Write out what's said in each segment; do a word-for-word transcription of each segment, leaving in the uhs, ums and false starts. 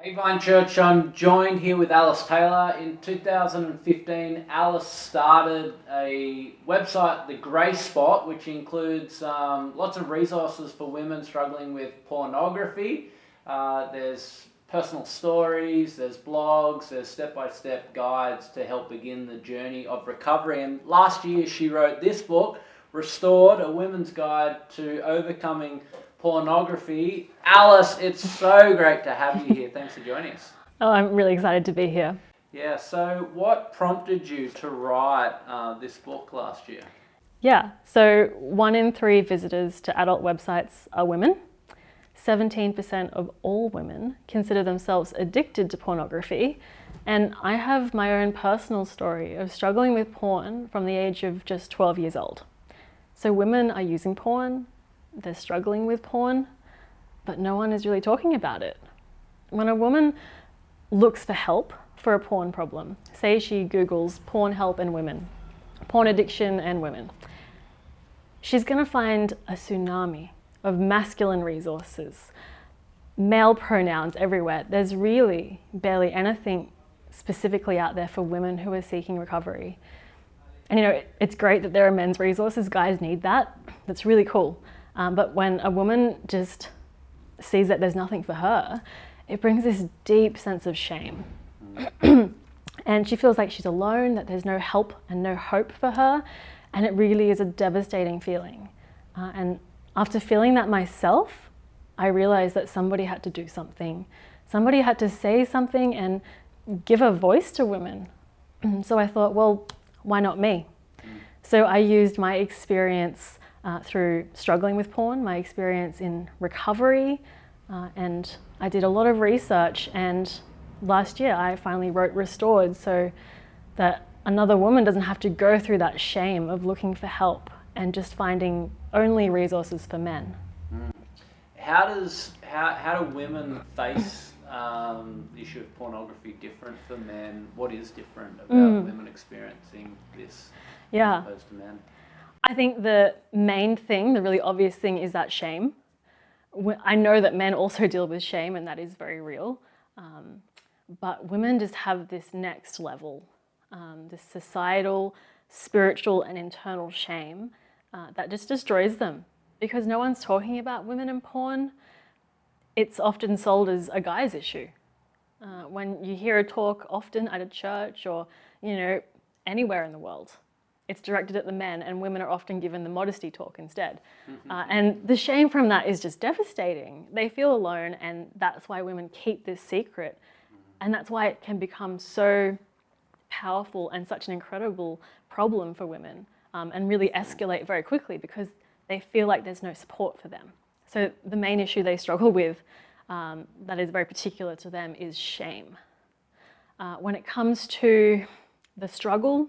Hey Vine Church, I'm joined here with Alice Taylor. In two thousand fifteen, Alice started a website, The Grey Spot, which includes um, lots of resources for women struggling with pornography. Uh, there's personal stories, there's blogs, there's step-by-step guides to help begin the journey of recovery. And last year she wrote this book, Restored, a women's guide to overcoming pornography. Alice, it's so great to have you here. Thanks for joining us. Oh, I'm really excited to be here. Yeah, so what prompted you to write uh, this book last year? Yeah, so one in three visitors to adult websites are women. seventeen percent of all women consider themselves addicted to pornography. And I have my own personal story of struggling with porn from the age of just twelve years old. So women are using porn, they're struggling with porn, but no one is really talking about it. When a woman looks for help for a porn problem, say she Googles porn help and women, porn addiction and women, she's gonna find a tsunami of masculine resources, male pronouns everywhere. There's really barely anything specifically out there for women who are seeking recovery. And you know, it's great that there are men's resources, guys need that, that's really cool. Um, but when a woman just sees that there's nothing for her, it brings this deep sense of shame. And she feels like she's alone, that there's no help and no hope for her. And it really is a devastating feeling. Uh, and after feeling that myself, I realized that somebody had to do something. Somebody had to say something and give a voice to women. So I thought, well, why not me? So I used my experience Uh, through struggling with porn, my experience in recovery, uh, and I did a lot of research, and last year I finally wrote Restored so that another woman doesn't have to go through that shame of looking for help and just finding only resources for men. Mm. How does how, how do women face um, the issue of pornography different for men? What is different about mm. women experiencing this yeah. as opposed to men? I think the main thing, the really obvious thing, is that shame. I know that men also deal with shame, and that is very real. Um, but women just have this next level, um, this societal, spiritual, and internal shame uh, that just destroys them. Because no one's talking about women in porn, it's often sold as a guy's issue. Uh, when you hear a talk often at a church or, you know, anywhere in the world, it's directed at the men, and women are often given the modesty talk instead. Mm-hmm. Uh, and the shame from that is just devastating. They feel alone, and that's why women keep this secret. Mm-hmm. And that's why it can become so powerful and such an incredible problem for women, um, and really escalate very quickly because they feel like there's no support for them. So the main issue they struggle with um, that is very particular to them is shame. Uh, when it comes to the struggle,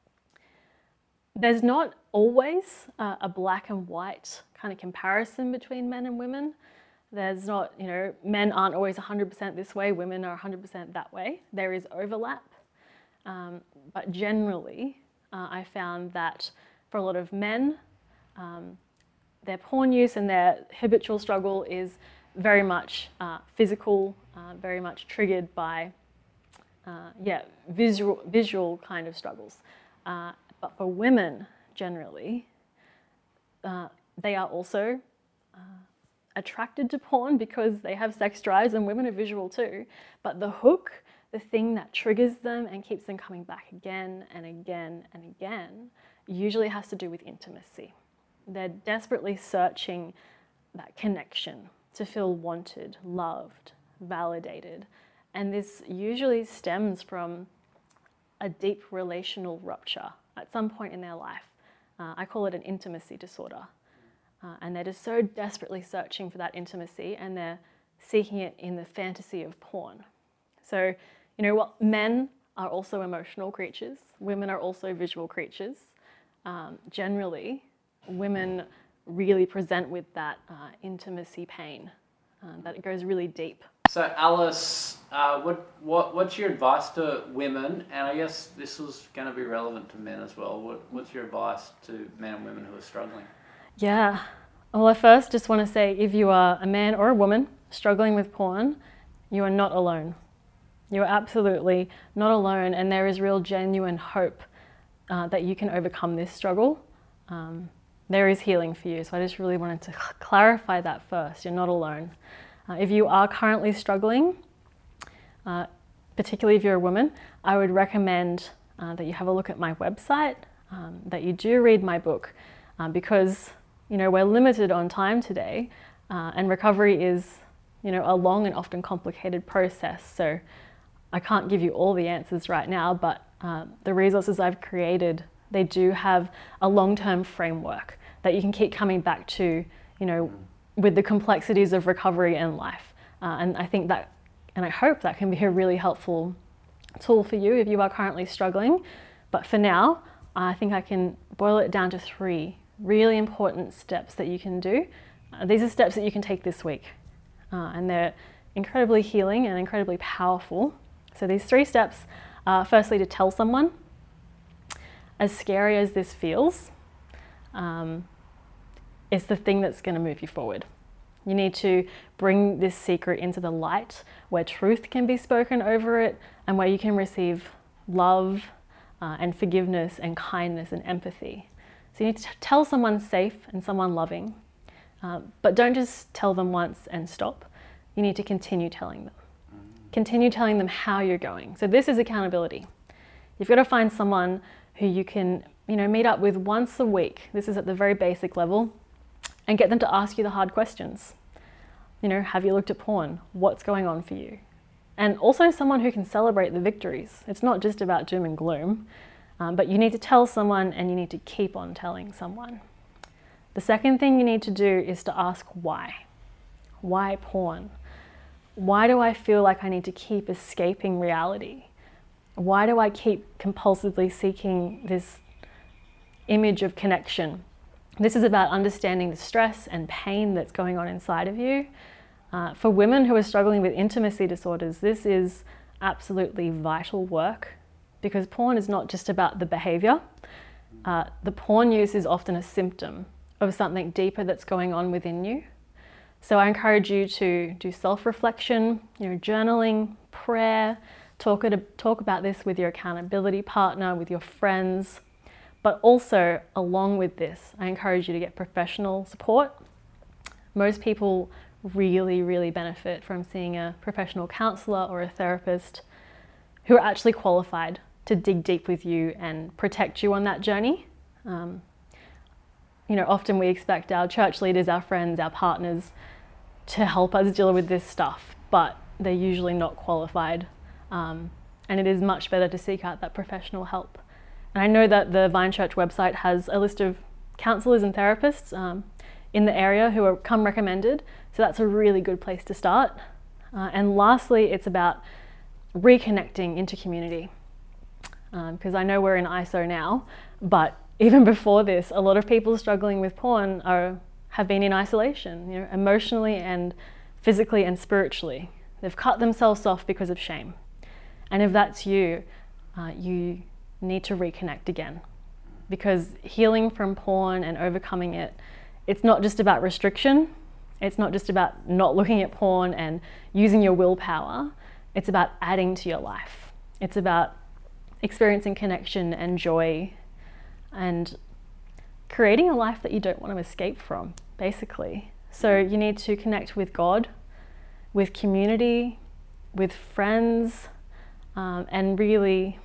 there's not always uh, a black and white kind of comparison between men and women. There's not, you know, men aren't always one hundred percent this way, women are one hundred percent that way. There is overlap. Um, but generally, uh, I found that for a lot of men, um, their porn use and their habitual struggle is very much uh, physical, uh, very much triggered by, uh, yeah, visual, visual kind of struggles. Uh, But for women, generally, uh, they are also uh, attracted to porn because they have sex drives, and women are visual too. But the hook, the thing that triggers them and keeps them coming back again and again and again, usually has to do with intimacy. They're desperately searching that connection to feel wanted, loved, validated. And this usually stems from a deep relational rupture at some point in their life. Uh, I call it an intimacy disorder. Uh, and they're just so desperately searching for that intimacy, and they're seeking it in the fantasy of porn. So, you know what? Men are also emotional creatures. Women are also visual creatures. Um, generally, women really present with that uh, intimacy pain, uh, that it goes really deep. So Alice, uh, what what what's your advice to women? And I guess this is going to be relevant to men as well. What what's your advice to men and women who are struggling? Yeah. Well, I first just want to say, if you are a man or a woman struggling with porn, You are not alone. You are absolutely not alone, and there is real genuine hope uh, that you can overcome this struggle. Um, there is healing for you. So I just really wanted to clarify that first. You're not alone. Uh, if you are currently struggling, uh, particularly if you're a woman, I would recommend uh, that you have a look at my website, um, that you do read my book, uh, because you know we're limited on time today, uh, and recovery is you know a long and often complicated process. So I can't give you all the answers right now, but uh, the resources I've created, they do have a long-term framework that you can keep coming back to, you know, with the complexities of recovery and life. Uh, and I think that, and I hope that can be a really helpful tool for you if you are currently struggling. But for now, I think I can boil it down to three really important steps that you can do. Uh, these are steps that you can take this week, uh, and they're incredibly healing and incredibly powerful. So these three steps are firstly to tell someone. As scary as this feels, um, it's the thing that's going to move you forward. You need to bring this secret into the light where truth can be spoken over it and where you can receive love uh, and forgiveness and kindness and empathy. So you need to tell someone safe and someone loving, uh, but don't just tell them once and stop. You need to continue telling them. Continue telling them how you're going. So this is accountability. You've got to find someone who you can, you know, meet up with once a week. This is at the very basic level, and get them to ask you the hard questions. You know, have you looked at porn? What's going on for you? And also someone who can celebrate the victories. It's not just about doom and gloom, um, but you need to tell someone, and you need to keep on telling someone. The second thing you need to do is to ask why. Why porn? Why do I feel like I need to keep escaping reality? Why do I keep compulsively seeking this image of connection? This is about understanding the stress and pain that's going on inside of you. Uh, for women who are struggling with intimacy disorders, this is absolutely vital work, because porn is not just about the behavior. Uh, the porn use is often a symptom of something deeper that's going on within you. So I encourage you to do self-reflection, you know, journaling, prayer, talk, at, talk about this with your accountability partner, with your friends. But also, along with this, I encourage you to get professional support. Most people really, really benefit from seeing a professional counsellor or a therapist who are actually qualified to dig deep with you and protect you on that journey. Um, you know, often we expect our church leaders, our friends, our partners to help us deal with this stuff, but they're usually not qualified. Um, and it is much better to seek out that professional help. And I know that the Vine Church website has a list of counsellors and therapists um, in the area who are come recommended. So that's a really good place to start. Uh, and lastly, it's about reconnecting into community. Because um, I know we're in I S O now, but even before this, a lot of people struggling with porn are have been in isolation, you know, emotionally and physically and spiritually. They've cut themselves off because of shame. And if that's you, uh, you need to reconnect again, because healing from porn and overcoming it, it's not just about restriction. It's not just about not looking at porn and using your willpower. It's about adding to your life. It's about experiencing connection and joy and creating a life that you don't want to escape from, basically. So you need to connect with God, with community, with friends, um, and really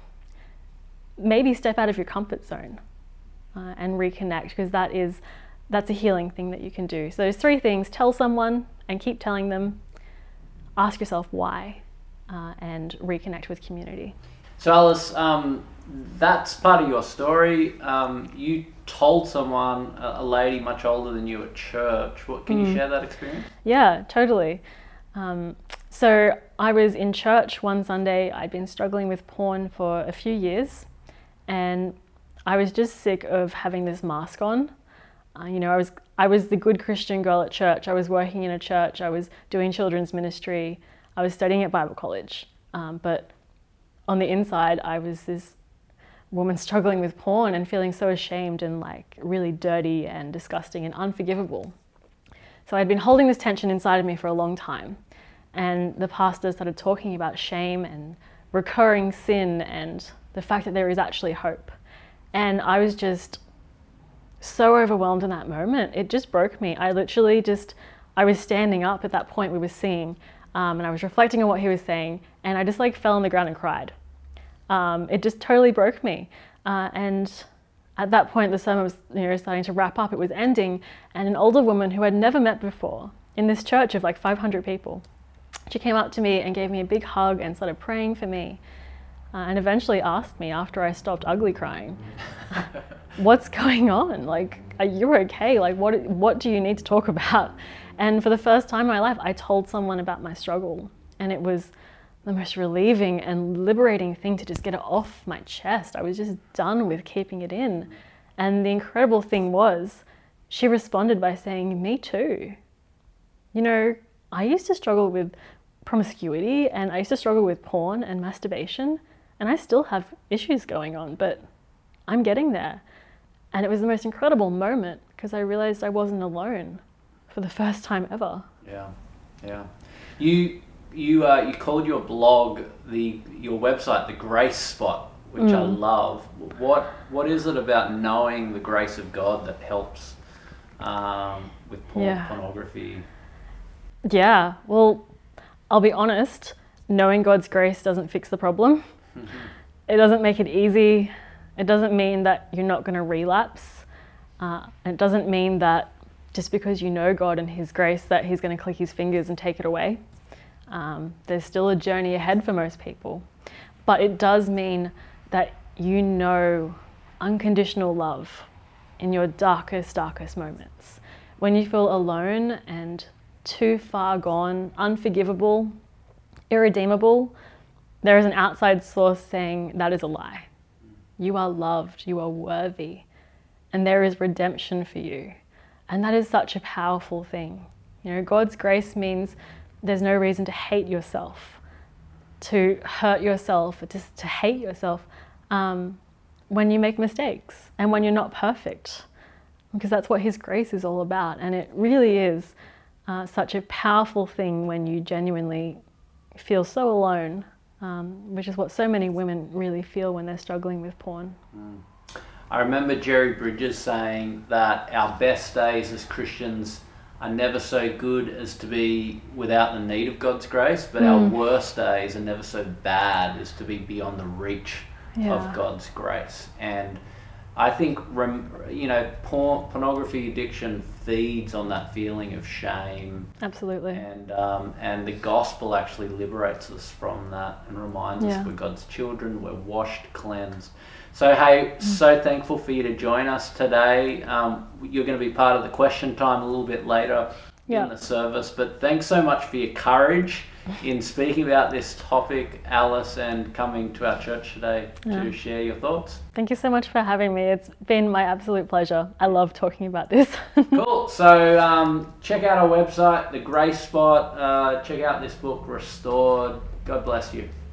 maybe step out of your comfort zone uh, and reconnect, because that is that's a healing thing that you can do. So those three things: tell someone and keep telling them, ask yourself why, uh, and reconnect with community. So Alice, um, that's part of your story. Um, you told someone, a, a lady much older than you at church. What, can mm. you share that experience? Yeah, totally. Um, so I was in church one Sunday. I'd been struggling with porn for a few years, and I was just sick of having this mask on. Uh, you know, I was I was the good Christian girl at church. I was working in a church. I was doing children's ministry. I was studying at Bible college. Um, but on the inside, I was this woman struggling with porn and feeling so ashamed and like really dirty and disgusting and unforgivable. So I'd been holding this tension inside of me for a long time. And the pastor started talking about shame and recurring sin and the fact that there is actually hope. And I was just so overwhelmed in that moment. It just broke me. I literally just, I was standing up at that point we were seeing, um, and I was reflecting on what he was saying, and I just like fell on the ground and cried. Um, it just totally broke me. Uh, and at that point, the sermon was, you know, starting to wrap up. It was ending, and an older woman who I'd never met before in this church of like five hundred people, she came up to me and gave me a big hug and started praying for me, uh, and eventually asked me after I stopped ugly crying, what's going on? Like, are you okay? Like, what what do you need to talk about? And for the first time in my life, I told someone about my struggle, and it was the most relieving and liberating thing to just get it off my chest. I was just done with keeping it in. And the incredible thing was, she responded by saying, me too. You know, I used to struggle with promiscuity, and I used to struggle with porn and masturbation, and I still have issues going on, but I'm getting there. And it was the most incredible moment because I realized I wasn't alone for the first time ever. Yeah, yeah. You you uh, you called your blog the your website the Grace Spot, which mm. I love. What what is it about knowing the grace of God that helps um, with porn, yeah. pornography? Yeah. Well, I'll be honest. Knowing God's grace doesn't fix the problem. Mm-hmm. It doesn't make it easy. It doesn't mean that you're not going to relapse. Uh, it doesn't mean that just because you know God and His grace that He's going to click His fingers and take it away. Um, there's still a journey ahead for most people. But it does mean that you know unconditional love in your darkest, darkest moments. When you feel alone and too far gone, unforgivable, irredeemable, there is an outside source saying that is a lie. You are loved, you are worthy, and there is redemption for you. And that is such a powerful thing. You know, God's grace means there's no reason to hate yourself, to hurt yourself, or just to hate yourself um, when you make mistakes and when you're not perfect, because that's what His grace is all about. And it really is uh, such a powerful thing when you genuinely feel so alone. Um, which is what so many women really feel when they're struggling with porn. Mm. I remember Jerry Bridges saying that our best days as Christians are never so good as to be without the need of God's grace, but mm. our worst days are never so bad as to be beyond the reach yeah. of God's grace. And I think, you know, porn, pornography addiction feeds on that feeling of shame. Absolutely. And um, and the gospel actually liberates us from that and reminds yeah. us we're God's children, we're washed, cleansed. So, hey, mm. so thankful for you to join us today. Um, you're going to be part of the question time a little bit later yeah. in the service, but thanks so much for your courage in speaking about this topic, Alice, and coming to our church today yeah. to share your thoughts. Thank you so much for having me. It's been my absolute pleasure. I love talking about this. Cool. So um, check out our website, The Grace Spot. Uh, check out this book, Restored. God bless you.